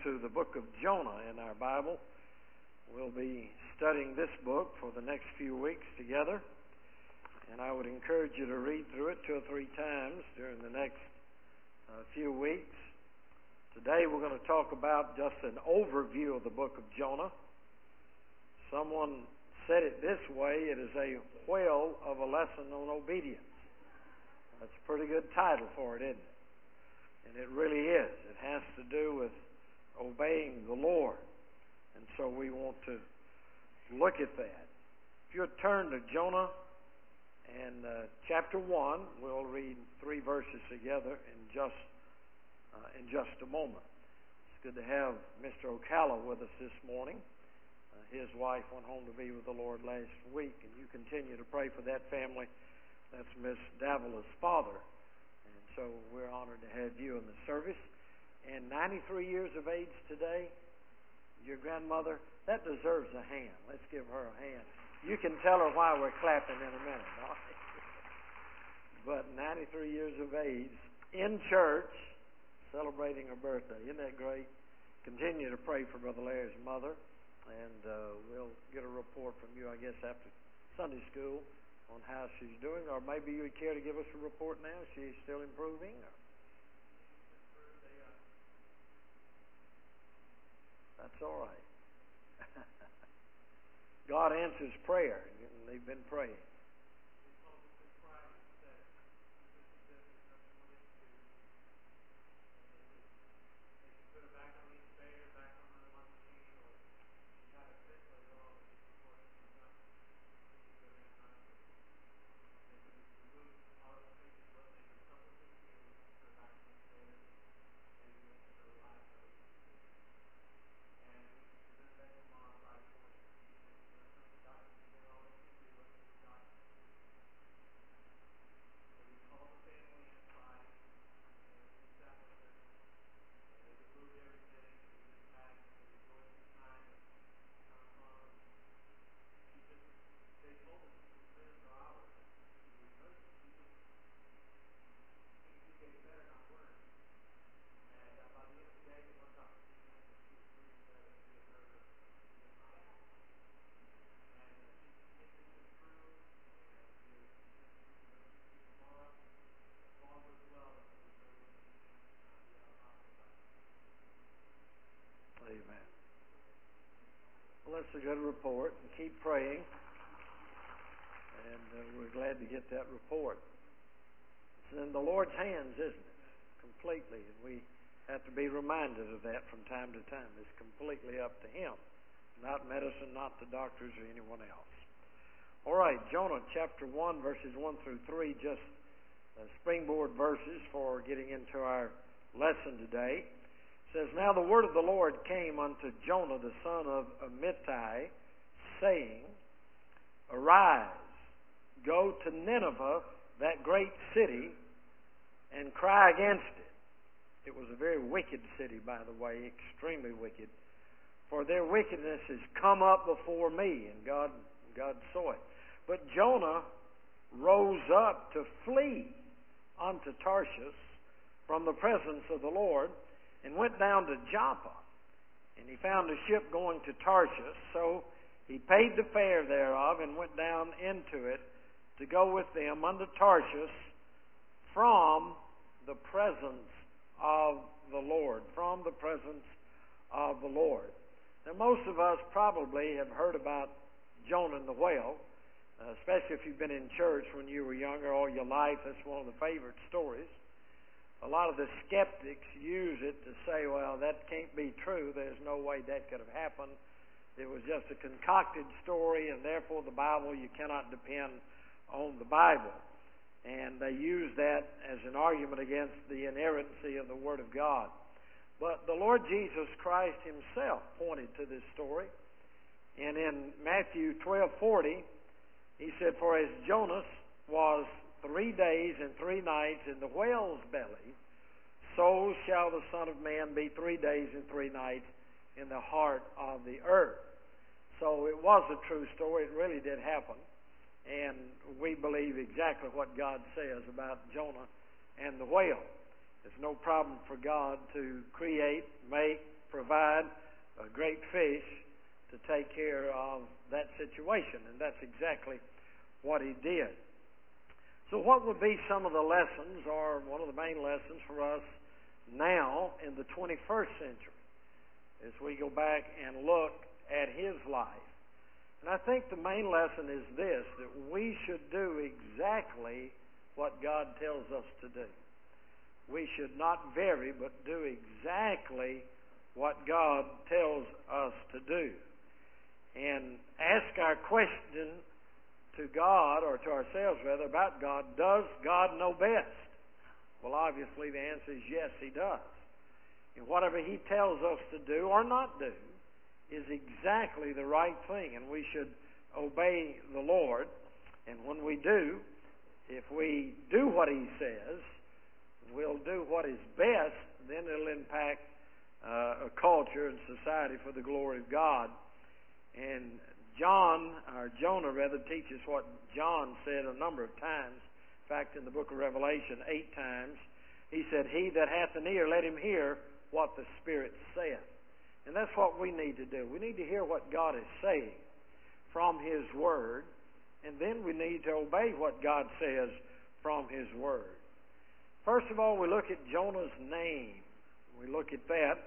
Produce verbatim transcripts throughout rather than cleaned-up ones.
to the book of Jonah in our Bible. We'll be studying this book for the next few weeks together, and I would encourage you to read through it two or three times during the next uh, few weeks. Today we're going to talk about just an overview of the book of Jonah. Someone said it this way: it is a whale of a lesson on obedience. That's a pretty good title for it, isn't it? And it really is. It has to do with obeying the Lord. And so we want to look at that. If you'd turn to Jonah and uh, chapter one, we'll read three verses together in just uh, in just a moment. It's good to have Mister Ocala with us this morning. Uh, his wife went home to be with the Lord last week, and you continue to pray for that family. That's Miss Davila's father. And so we're honored to have you in the service. And ninety-three years of age today, your grandmother, that deserves a hand. Let's give her a hand. You can tell her why we're clapping in a minute. All right? But ninety-three years of age, in church, celebrating her birthday. Isn't that great? Continue to pray for Brother Larry's mother, and uh, we'll get a report from you, I guess, after Sunday school on how she's doing. Or maybe you would care to give us a report now. She's still improving? Or? That's all right. God answers prayer, and they've been praying. Amen. Well, that's a good report. And keep praying. And uh, we're glad to get that report. It's in the Lord's hands, isn't it? Completely. And we have to be reminded of that from time to time. It's completely up to Him. Not medicine, not the doctors or anyone else. All right, Jonah chapter one, verses one through three, just uh, springboard verses for getting into our lesson today. Says, Now the word of the Lord came unto Jonah the son of Amittai, saying, Arise, go to Nineveh, that great city, and cry against it. It was a very wicked city, by the way, extremely wicked. For their wickedness has come up before me, and God, God saw it. But Jonah rose up to flee unto Tarshish from the presence of the Lord, and went down to Joppa, and he found a ship going to Tarshish. So he paid the fare thereof, and went down into it to go with them unto Tarshish from the presence of the Lord. From the presence of the Lord. Now, most of us probably have heard about Jonah and the whale, uh, especially if you've been in church when you were younger all your life. That's one of the favorite stories. A lot of the skeptics use it to say, well, that can't be true. There's no way that could have happened. It was just a concocted story, and therefore the Bible, you cannot depend on the Bible. And they use that as an argument against the inerrancy of the Word of God. But the Lord Jesus Christ Himself pointed to this story. And in Matthew twelve forty, He said, For as Jonas was three days and three nights in the whale's belly, so shall the Son of Man be three days and three nights in the heart of the earth. So it was a true story. It really did happen. And we believe exactly what God says about Jonah and the whale. It's no problem for God to create, make, provide a great fish to take care of that situation. And that's exactly what he did. So what would be some of the lessons, or one of the main lessons for us now in the twenty-first century, as we go back and look at his life? And I think the main lesson is this, that we should do exactly what God tells us to do. We should not vary, but do exactly what God tells us to do. And ask our question to God, or to ourselves rather, about God. Does God know best? Well, obviously the answer is yes, he does. And whatever he tells us to do or not do is exactly the right thing, and we should obey the Lord. And when we do, if we do what he says, we'll do what is best, then it'll impact uh, a culture and society for the glory of God. And John, or Jonah rather, teaches what John said a number of times. In fact, in the book of Revelation, eight times, he said, "He that hath an ear, let him hear what the Spirit saith." And that's what we need to do. We need to hear what God is saying from his Word, and then we need to obey what God says from his Word. First of all, we look at Jonah's name. We look at that.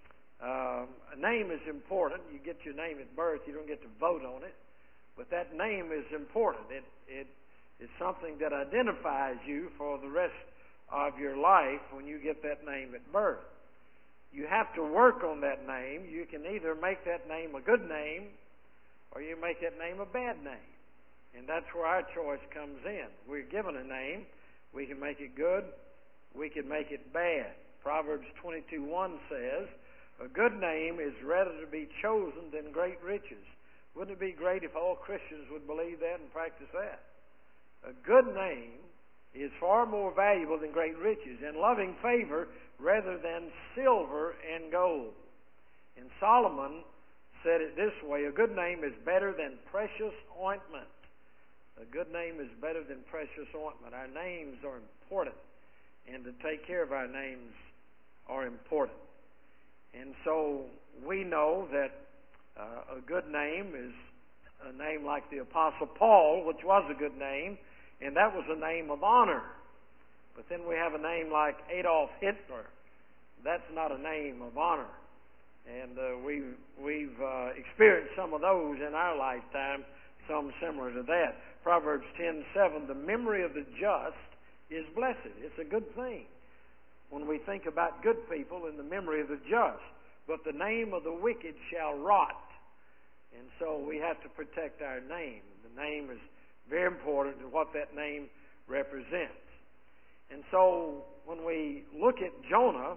Um, a name is important. You get your name at birth. You don't get to vote on it. But that name is important. It, it is something that identifies you for the rest of your life when you get that name at birth. You have to work on that name. You can either make that name a good name, or you make that name a bad name. And that's where our choice comes in. We're given a name. We can make it good. We can make it bad. Proverbs twenty-two one says, "A good name is rather to be chosen than great riches." Wouldn't it be great if all Christians would believe that and practice that? A good name is far more valuable than great riches, and loving favor rather than silver and gold. And Solomon said it this way, "A good name is better than precious ointment." A good name is better than precious ointment. Our names are important, and to take care of our names are important. And so we know that uh, a good name is a name like the Apostle Paul, which was a good name, and that was a name of honor. But then we have a name like Adolf Hitler. That's not a name of honor. And uh, we've, we've uh, experienced some of those in our lifetime, some similar to that. Proverbs ten seven, "The memory of the just is blessed." It's a good thing when we think about good people in the memory of the just. "But the name of the wicked shall rot." And so we have to protect our name. The name is very important to what that name represents. And so when we look at Jonah,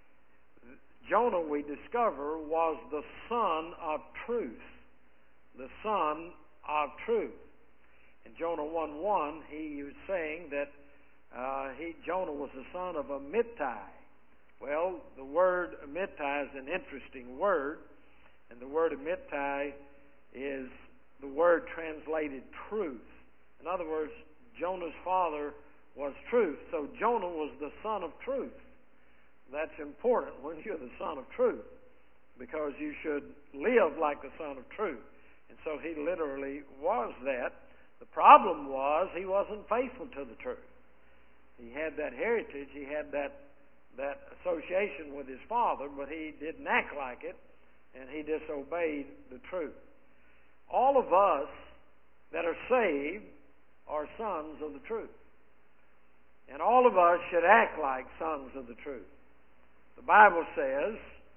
Jonah, we discover, was the son of truth. The son of truth. In Jonah one one, he was saying that uh, he, Jonah was the son of Amittai. Well, the word Amittai is an interesting word, and the word Amittai is the word translated truth. In other words, Jonah's father was truth, so Jonah was the son of truth. That's important when you're the son of truth, because you should live like the son of truth. And so he literally was that. The problem was he wasn't faithful to the truth. He had that heritage, he had that that association with his father, but he didn't act like it, and he disobeyed the truth. All of us that are saved are sons of the truth. And all of us should act like sons of the truth. The Bible says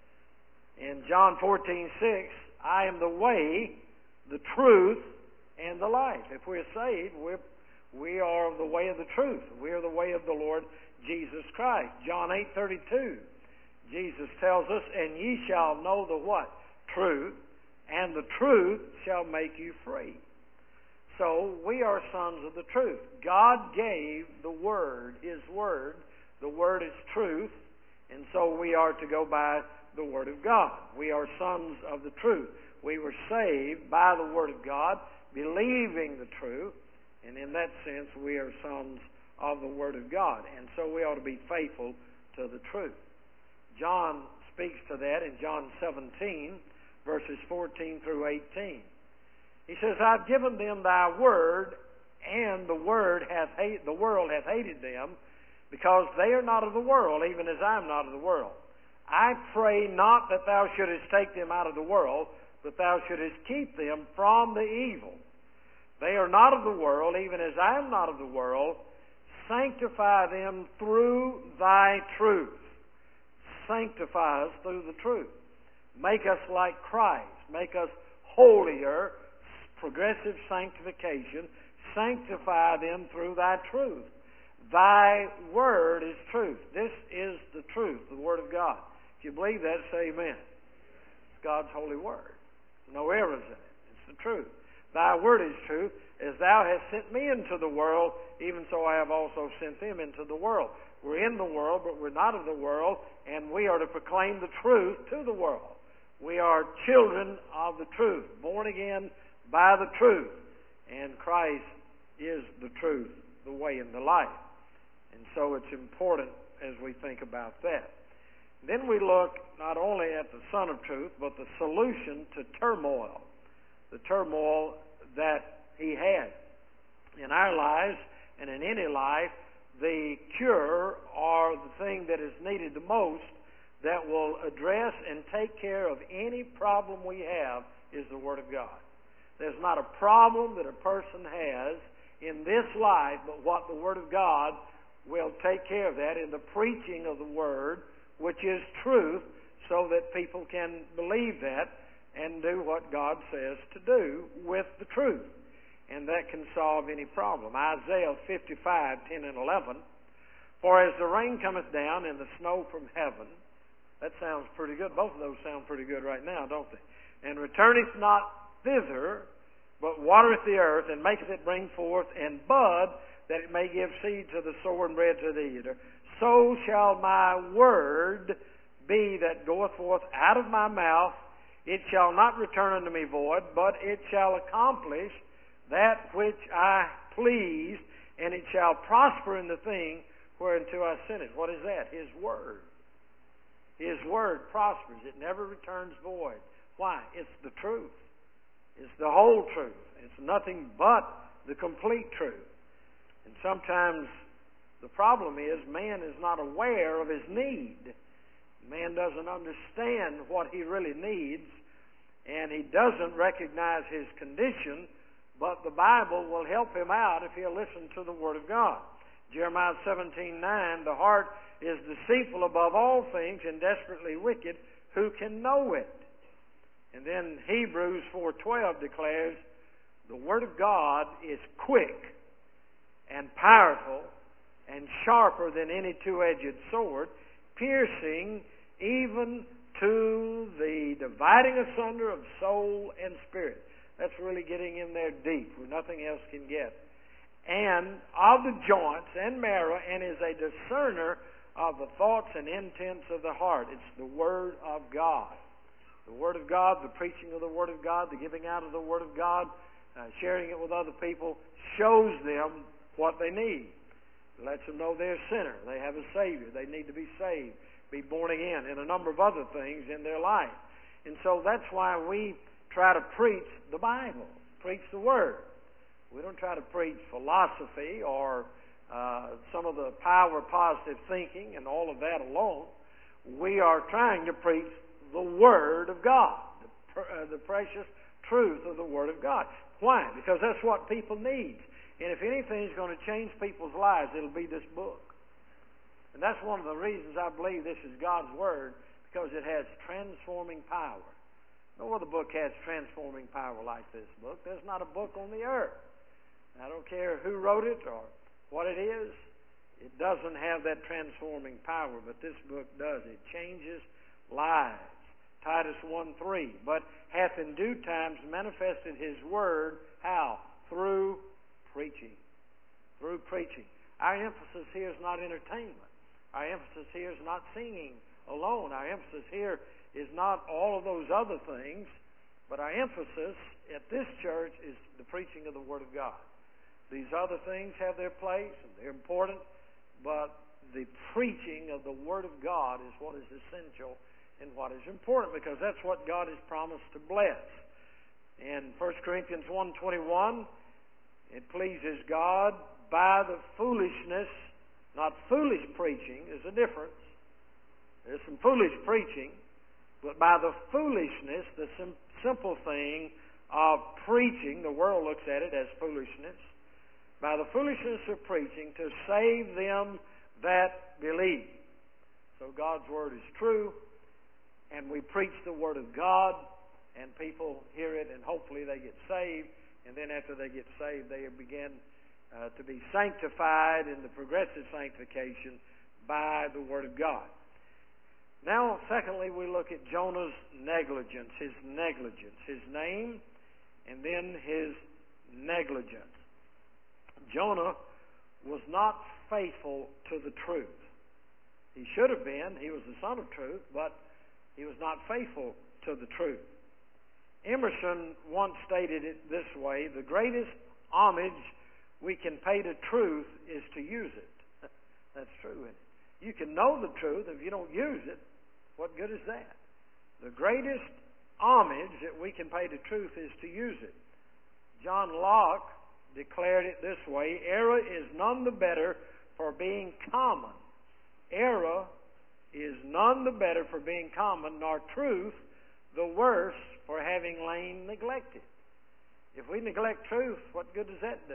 in John fourteen six, "I am the way, the truth, and the life." If we're saved, we're, we are of the way of the truth. We are the way of the Lord Jesus Christ. John eight thirty-two, Jesus tells us, "And ye shall know the what? Truth, and the truth shall make you free." So we are sons of the truth. God gave the Word, His Word. The Word is truth, and so we are to go by the Word of God. We are sons of the truth. We were saved by the Word of God, believing the truth, and in that sense we are sons of the Word of God. And so we ought to be faithful to the truth. John speaks to that in John seventeen, verses fourteen through eighteen. He says, I've given them thy word, and the word hath hate, the world hath hated them, because they are not of the world, even as I am not of the world. I pray not that thou shouldest take them out of the world, but thou shouldest keep them from the evil. They are not of the world, even as I am not of the world. Sanctify them through thy truth. Sanctify us through the truth. Make us like Christ. Make us holier, progressive sanctification. Sanctify them through thy truth. Thy word is truth. This is the truth, the word of God. If you believe that, say amen. It's God's holy word. No errors in it. It's the truth. Thy word is truth. As thou hast sent me into the world, even so I have also sent them into the world. We're in the world, but we're not of the world, and we are to proclaim the truth to the world. We are children of the truth, born again by the truth. And Christ is the truth, the way, and the life. And so it's important as we think about that. Then we look not only at the Son of Truth, but the solution to turmoil. The turmoil that He had. In our lives and in any life, the cure or the thing that is needed the most that will address and take care of any problem we have is the Word of God. There's not a problem that a person has in this life, but what the Word of God will take care of that in the preaching of the Word, which is truth, so that people can believe that and do what God says to do with the truth. And that can solve any problem. Isaiah fifty-five, ten and eleven. For as the rain cometh down and the snow from heaven, that sounds pretty good. Both of those sound pretty good right now, don't they? And returneth not thither, but watereth the earth, and maketh it bring forth and bud, that it may give seed to the sower and bread to the eater. So shall my word be that goeth forth out of my mouth. It shall not return unto me void, but it shall accomplish that which I please, and it shall prosper in the thing whereunto I sent it. What is that? His word. His word prospers. It never returns void. Why? It's the truth. It's the whole truth. It's nothing but the complete truth. And sometimes the problem is man is not aware of his need. Man doesn't understand what he really needs, and he doesn't recognize his condition, but the Bible will help him out if he'll listen to the Word of God. Jeremiah seventeen nine, the heart is deceitful above all things and desperately wicked. Who can know it? And then Hebrews four twelve declares, the Word of God is quick and powerful and sharper than any two-edged sword, piercing even to the dividing asunder of soul and spirit. That's really getting in there deep where nothing else can get. And of the joints and marrow, and is a discerner of the thoughts and intents of the heart. It's the Word of God. The Word of God, the preaching of the Word of God, the giving out of the Word of God, uh, sharing it with other people, shows them what they need. It lets them know they're a sinner. They have a Savior. They need to be saved, be born again, and a number of other things in their life. And so that's why we try to preach the Bible, preach the Word. We don't try to preach philosophy or uh, some of the power of positive thinking and all of that alone. We are trying to preach the Word of God, the, uh, the precious truth of the Word of God. Why? Because that's what people need. And if anything's going to change people's lives, it'll be this book. And that's one of the reasons I believe this is God's Word, because it has transforming power. No other book has transforming power like this book. There's not a book on the earth. I don't care who wrote it or what it is. It doesn't have that transforming power, but this book does. It changes lives. Titus one three, but hath in due times manifested His Word, how? Through preaching. Through preaching. Our emphasis here is not entertainment. Our emphasis here is not singing alone. Our emphasis here is not all of those other things, but our emphasis at this church is the preaching of the Word of God. These other things have their place, and they're important, but the preaching of the Word of God is what is essential in what is important, because that's what God has promised to bless. In First Corinthians one twenty-one, it pleases God by the foolishness, not foolish preaching, there's a difference. There's some foolish preaching, but by the foolishness, the sim- simple thing of preaching, the world looks at it as foolishness, by the foolishness of preaching to save them that believe. So God's Word is true, and we preach the Word of God, and people hear it, and hopefully they get saved, and then after they get saved, they begin uh, to be sanctified in the progressive sanctification by the Word of God. Now, secondly, we look at Jonah's negligence, his negligence, his name, and then his negligence. Jonah was not faithful to the truth. He should have been. He was the son of truth, but he was not faithful to the truth. Emerson once stated it this way: the greatest homage we can pay to truth is to use it. That's true, isn't it? You can know the truth. If you don't use it, what good is that? The greatest homage that we can pay to truth is to use it. John Locke declared it this way: error is none the better for being common. Error is none the better for being common, nor truth the worse for having lain neglected. If we neglect truth, what good does that do?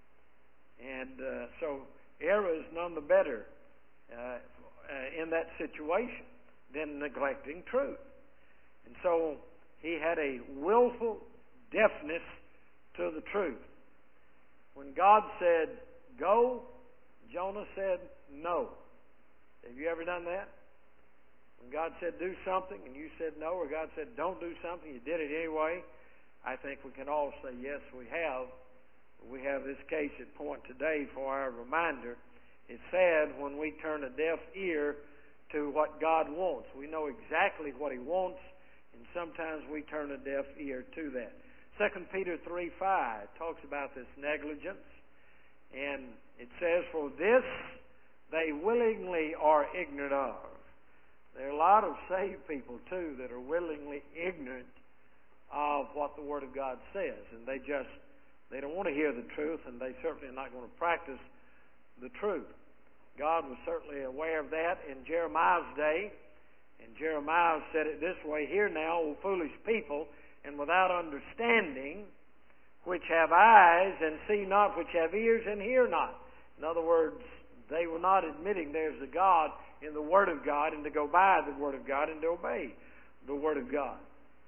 And uh, so error is none the better uh, uh, in that situation than neglecting truth. And so he had a willful deafness to the truth. When God said, go, Jonah said, no. Have you ever done that? When God said, do something, and you said no, or God said, don't do something, you did it anyway, I think we can all say, yes, we have. We have this case at point today for our reminder. It's sad when we turn a deaf ear to what God wants. We know exactly what He wants, and sometimes we turn a deaf ear to that. Second Peter three five talks about this negligence, and it says, for this they willingly are ignorant of. There are a lot of saved people, too, that are willingly ignorant of what the Word of God says, and they just, they don't want to hear the truth, and they certainly are not going to practice the truth. God was certainly aware of that in Jeremiah's day, and Jeremiah said it this way, hear now, O foolish people, and without understanding, which have eyes and see not, which have ears and hear not. In other words, they were not admitting there's a God in the Word of God, and to go by the Word of God and to obey the Word of God.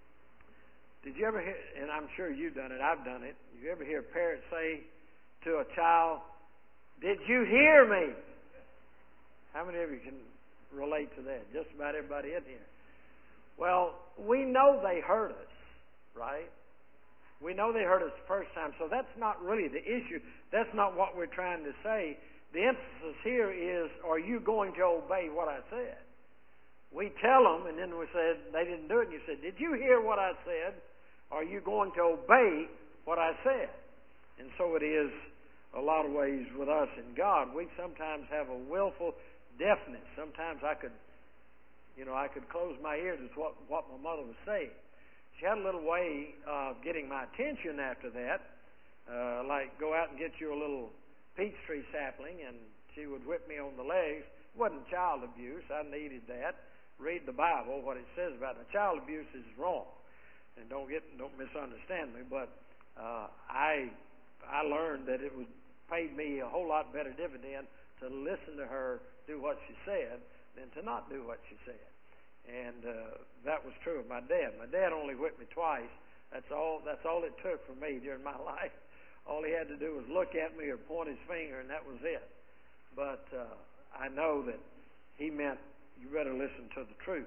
Did you ever hear, and I'm sure you've done it, I've done it, did you ever hear a parent say to a child, did you hear me? How many of you can relate to that? Just about everybody in here. Well, we know they heard us, right? We know they heard us the first time, so that's not really the issue. That's not what we're trying to say. The emphasis here is, are you going to obey what I said? We tell them, and then we said, they didn't do it, and you said, did you hear what I said? Are you going to obey what I said? And so it is a lot of ways with us and God. We sometimes have a willful deafness. Sometimes I could, you know, I could close my ears to what, what my mother was saying. She had a little way of getting my attention after that, uh, like go out and get you a little peach tree sapling, and she would whip me on the legs. It wasn't child abuse. I needed that. Read the Bible, what it says about it. Now, child abuse is wrong, and don't get don't misunderstand me. But uh, I I learned that it would paid me a whole lot better dividend to listen to her do what she said than to not do what she said. And uh, that was true of my dad. My dad only whipped me twice. That's all. That's all it took for me during my life. All he had to do was look at me or point his finger, and that was it. But uh, I know that he meant you better listen to the truth.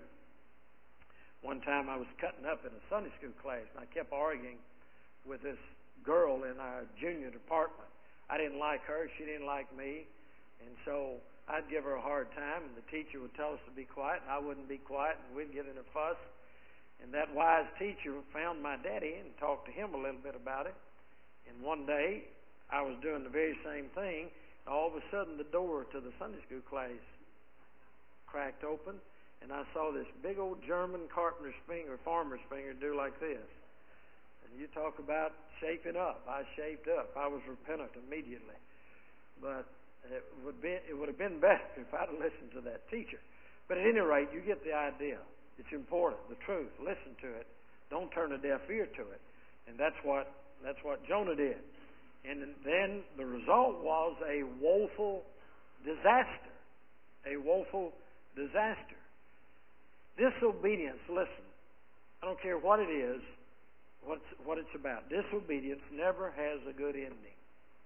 One time I was cutting up in a Sunday school class, and I kept arguing with this girl in our junior department. I didn't like her. She didn't like me. And so I'd give her a hard time, and the teacher would tell us to be quiet, and I wouldn't be quiet, and we'd get in a fuss. And that wise teacher found my daddy and talked to him a little bit about it. And one day, I was doing the very same thing. All of a sudden, the door to the Sunday school class cracked open, and I saw this big old German carpenter's finger, farmer's finger, do like this. And you talk about shaping up. I shaped up. I was repentant immediately. But it would be it would have been better if I'd have listened to that teacher. But at any rate, you get the idea. It's important, the truth. Listen to it. Don't turn a deaf ear to it. And that's what that's what Jonah did. And then the result was a woeful disaster. A woeful disaster. Disobedience, listen, I don't care what it is, what's, what it's about. Disobedience never has a good ending.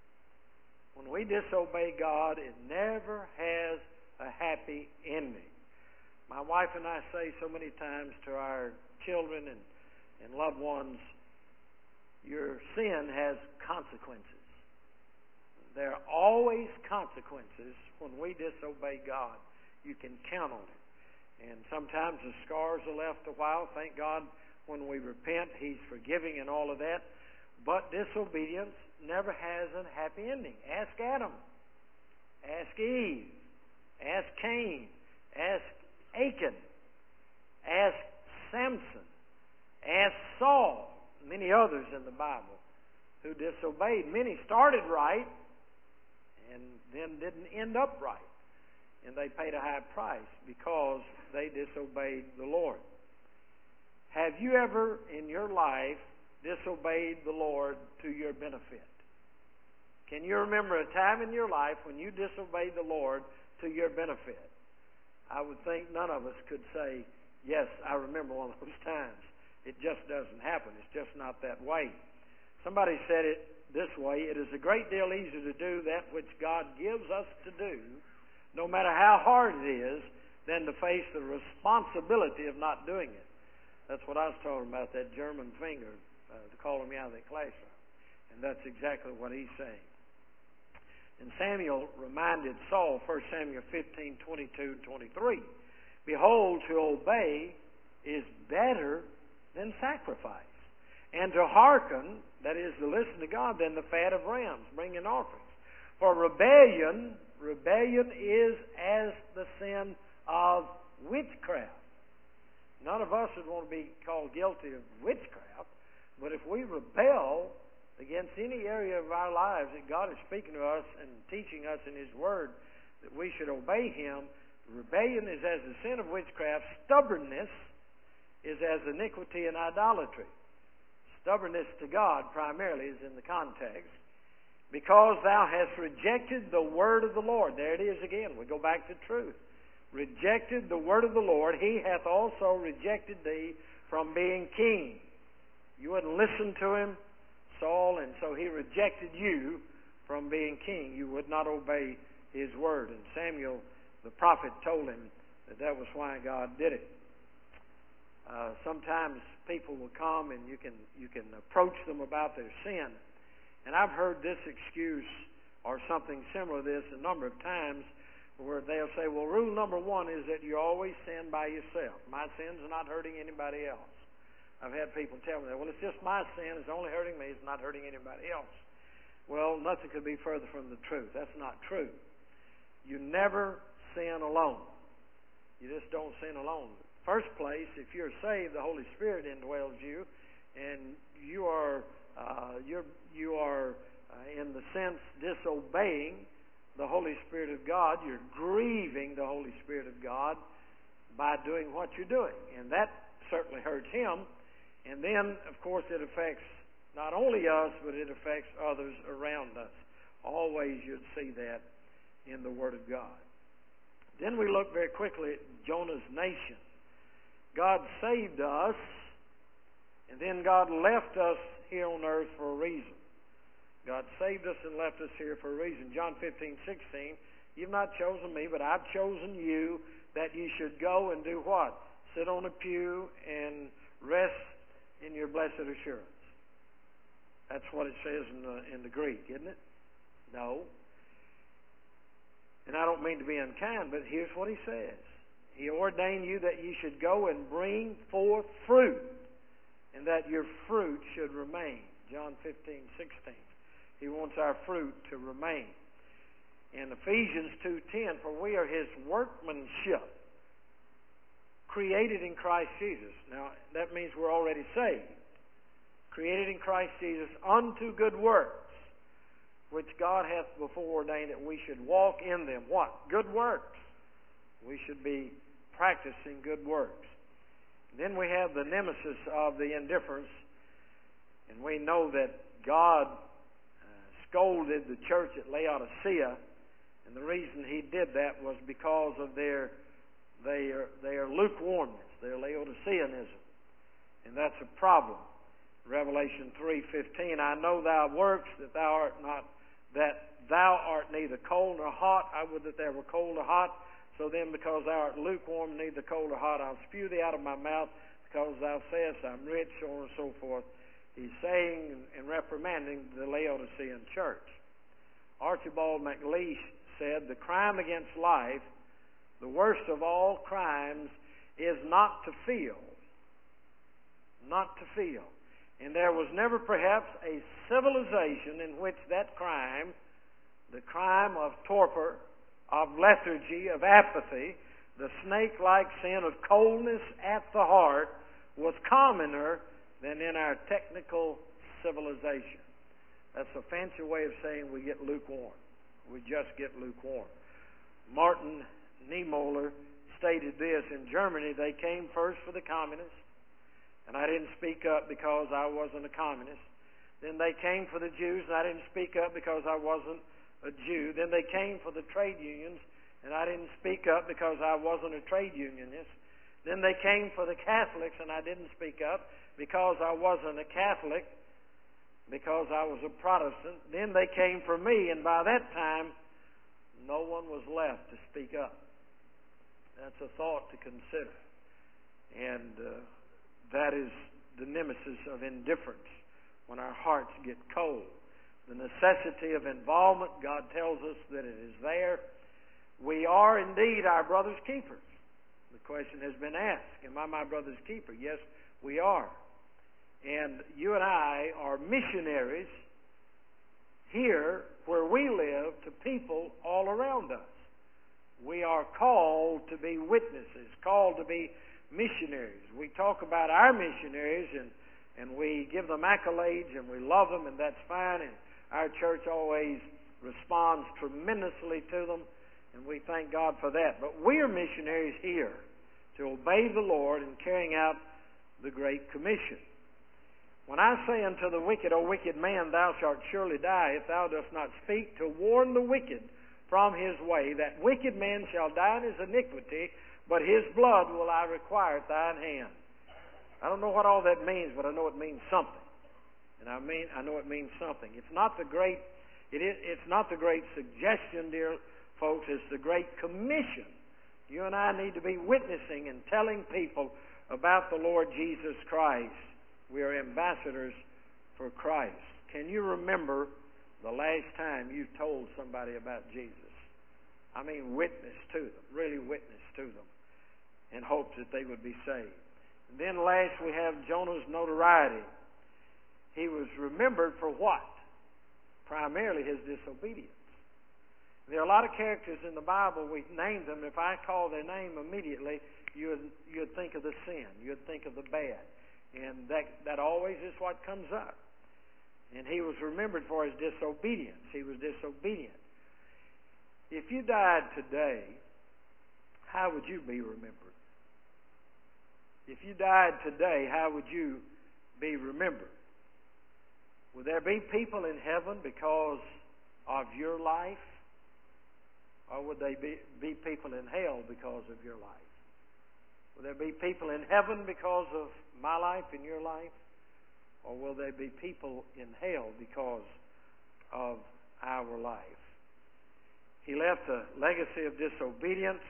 When we disobey God, it never has a happy ending. My wife and I say so many times to our children and, and loved ones, your sin has consequences. There are always consequences when we disobey God. You can count on it. And sometimes the scars are left a while. Thank God when we repent, He's forgiving and all of that. But disobedience never has a happy ending. Ask Adam. Ask Eve. Ask Cain. Ask Achan. Ask Samson. Ask Saul. Many others in the Bible who disobeyed. Many started right and then didn't end up right. And they paid a high price because they disobeyed the Lord. Have you ever in your life disobeyed the Lord to your benefit? Can you remember a time in your life when you disobeyed the Lord to your benefit? I would think none of us could say, yes, I remember one of those times. It just doesn't happen. It's just not that way. Somebody said it this way, it is a great deal easier to do that which God gives us to do, no matter how hard it is, than to face the responsibility of not doing it. That's what I was talking about, that German finger, uh, to calling me out of the classroom. And that's exactly what he's saying. And Samuel reminded Saul, First Samuel fifteen, twenty-two, twenty-three, behold, to obey is better than sacrifice, and to hearken, that is, to listen to God, than the fat of rams, bringing offerings. For rebellion, rebellion is as the sin of witchcraft. None of us would want to be called guilty of witchcraft, but if we rebel against any area of our lives that God is speaking to us and teaching us in His Word that we should obey Him, rebellion is as the sin of witchcraft. Stubbornness is as iniquity and idolatry. Stubbornness to God primarily is in the context. Because thou hast rejected the word of the Lord. There it is again. We go back to truth. Rejected the word of the Lord, He hath also rejected thee from being king. You wouldn't listen to him, Saul, and so he rejected you from being king. You would not obey His word. And Samuel, the prophet, told him that that was why God did it. Uh, sometimes people will come and you can you can approach them about their sin. And I've heard this excuse or something similar to this a number of times where they'll say, well, rule number one is that you always sin by yourself. My sins are not hurting anybody else. I've had people tell me that. Well, it's just my sin. It's only hurting me. It's not hurting anybody else. Well, nothing could be further from the truth. That's not true. You never sin alone. You just don't sin alone. First place, if you're saved, the Holy Spirit indwells you, and you are uh, you're you are uh, in the sense disobeying the Holy Spirit of God. You're grieving the Holy Spirit of God by doing what you're doing, and that certainly hurts Him. And then, of course, it affects not only us, but it affects others around us. Always you'd see that in the Word of God. Then we look very quickly at Jonah's nation. God saved us, and then God left us here on earth for a reason. God saved us and left us here for a reason. John fifteen, sixteen, you've not chosen me, but I've chosen you that you should go and do what? Sit on a pew and rest in your blessed assurance. That's what it says in the, in the Greek, isn't it? No. And I don't mean to be unkind, but here's what He says. He ordained you that you should go and bring forth fruit, and that your fruit should remain. John fifteen, sixteen. He wants our fruit to remain. In Ephesians two ten, for we are His workmanship. created in Christ Jesus. Now, that means we're already saved. Created in Christ Jesus unto good works, which God hath before ordained that we should walk in them. What? Good works. We should be practicing good works. Then we have the nemesis of the indifference, and we know that God uh, scolded the church at Laodicea, and the reason He did that was because of their their their lukewarmness, their Laodiceanism, and that's a problem. Revelation three fifteen, I know thy works, that thou art not, that thou art neither cold nor hot. I would that thou were cold or hot. So then, because thou art lukewarm, neither cold or hot, I'll spew thee out of my mouth, because thou sayest, I'm rich, so on and so forth. He's saying and reprimanding the Laodicean church. Archibald MacLeish said, the crime against life, the worst of all crimes, is not to feel. Not to feel. And there was never perhaps a civilization in which that crime, the crime of torpor, of lethargy, of apathy, the snake-like sin of coldness at the heart, was commoner than in our technical civilization. That's a fancy way of saying we get lukewarm. We just get lukewarm. Martin Niemöller stated this, in Germany they came first for the communists, and I didn't speak up because I wasn't a communist. Then they came for the Jews, and I didn't speak up because I wasn't a Jew. Then they came for the trade unions, and I didn't speak up because I wasn't a trade unionist. Then they came for the Catholics, and I didn't speak up because I wasn't a Catholic, because I was a Protestant. Then they came for me, and by that time, no one was left to speak up. That's a thought to consider. And uh, that is the nemesis of indifference, when our hearts get cold. The necessity of involvement, God tells us that it is there. We are indeed our brother's keepers. The question has been asked, am I my brother's keeper? Yes, we are. And you and I are missionaries here where we live to people all around us. We are called to be witnesses, called to be missionaries. We talk about our missionaries and, and we give them accolades and we love them, and that's fine. And our church always responds tremendously to them, and we thank God for that. But we are missionaries here to obey the Lord in carrying out the Great Commission. When I say unto the wicked, O wicked man, thou shalt surely die, if thou dost not speak to warn the wicked from his way, that wicked man shall die in his iniquity, but his blood will I require at thine hand. I don't know what all that means, but I know it means something. And I mean, I know it means something. It's not the great, it is, it's not the great suggestion, dear folks. It's the great commission. You and I need to be witnessing and telling people about the Lord Jesus Christ. We are ambassadors for Christ. Can you remember the last time you told somebody about Jesus? I mean, witness to them, really witness to them, in hopes that they would be saved. And then last we have Jonah's notoriety. He was remembered for what? Primarily his disobedience. There are a lot of characters in the Bible, we've named them. If I call their name immediately, you'd, you'd think of the sin. You'd think of the bad. And that, that always is what comes up. And he was remembered for his disobedience. He was disobedient. If you died today, how would you be remembered? If you died today, how would you be remembered? Would there be people in heaven because of your life? Or would they be, be people in hell because of your life? Will there be people in heaven because of my life and your life? Or will there be people in hell because of our life? He left a legacy of disobedience,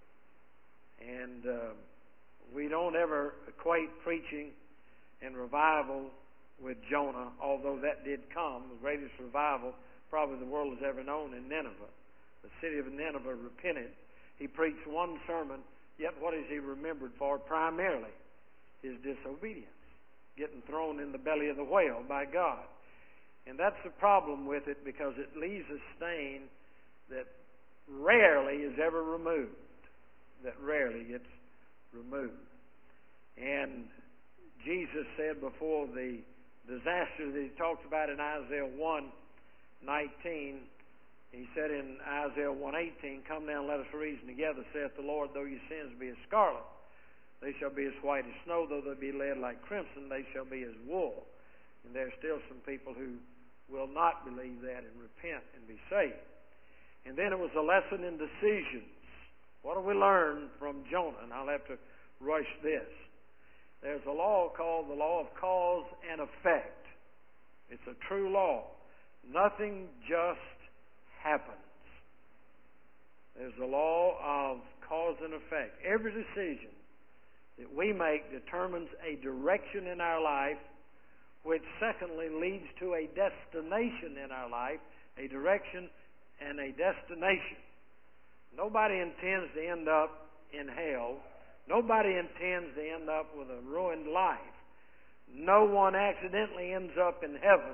and uh, we don't ever equate preaching and revival with Jonah, although that did come, the greatest revival probably the world has ever known in Nineveh. The city of Nineveh repented. He preached one sermon, yet what is he remembered for? Primarily his disobedience, getting thrown in the belly of the whale by God. And that's the problem with it, because it leaves a stain that rarely is ever removed, that rarely gets removed. And Jesus said before the disaster that he talked about in Isaiah one nineteen, he said in Isaiah one eighteen, "Come now and let us reason together, saith the Lord, though your sins be as scarlet, they shall be as white as snow, though they be red like crimson, they shall be as wool." And there are still some people who will not believe that and repent and be saved. And then it was a lesson in decisions. What do we learn from Jonah? And I'll have to rush this. There's a law called the law of cause and effect. It's a true law. Nothing just happens. There's a law of cause and effect. Every decision that we make determines a direction in our life, which secondly leads to a destination in our life, a direction and a destination. Nobody intends to end up in hell. Nobody intends to end up with a ruined life. No one accidentally ends up in heaven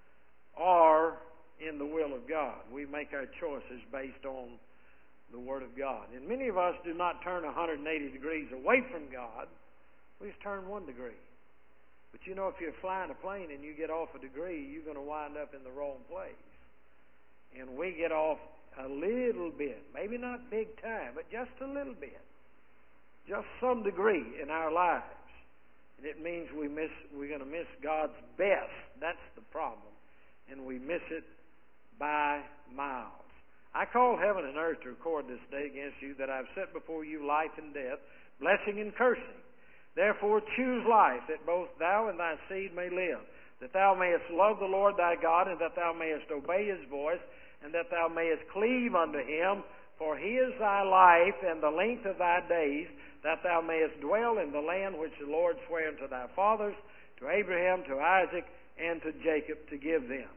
or in the will of God. We make our choices based on the Word of God. And many of us do not turn one hundred eighty degrees away from God. We just turn one degree. But you know, if you're flying a plane and you get off a degree, you're going to wind up in the wrong place. And we get off a little bit, maybe not big time, but just a little bit. Just some degree in our lives. And it means we miss, we're going to miss God's best. That's the problem. And we miss it by miles. I call heaven and earth to record this day against you, that I've set before you life and death, blessing and cursing. Therefore choose life, that both thou and thy seed may live, that thou mayest love the Lord thy God, and that thou mayest obey his voice, and that thou mayest cleave unto him. For he is thy life and the length of thy days, that thou mayest dwell in the land which the Lord sware unto thy fathers, to Abraham, to Isaac, and to Jacob, to give them.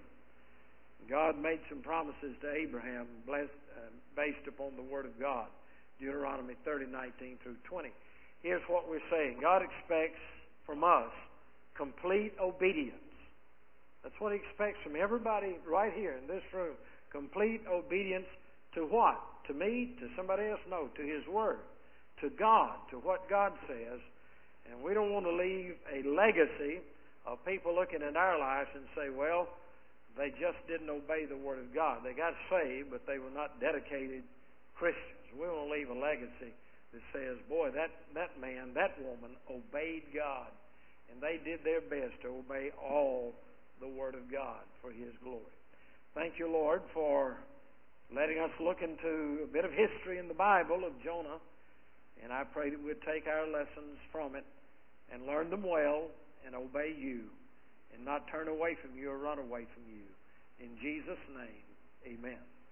God made some promises to Abraham blessed, uh, based upon the Word of God. Deuteronomy thirty, nineteen through twenty. Here's what we're saying. God expects from us complete obedience. That's what he expects from everybody right here in this room. Complete obedience to what? To me? To somebody else? No, to his Word. To God, to what God says. And we don't want to leave a legacy of people looking at our lives and say, well, they just didn't obey the Word of God. They got saved, but they were not dedicated Christians. We want to leave a legacy that says, boy, that, that man, that woman obeyed God. And they did their best to obey all the Word of God for his glory. Thank you, Lord, for letting us look into a bit of history in the Bible of Jonah. And I pray that we'd take our lessons from it and learn them well and obey you and not turn away from you or run away from you. In Jesus' name, amen.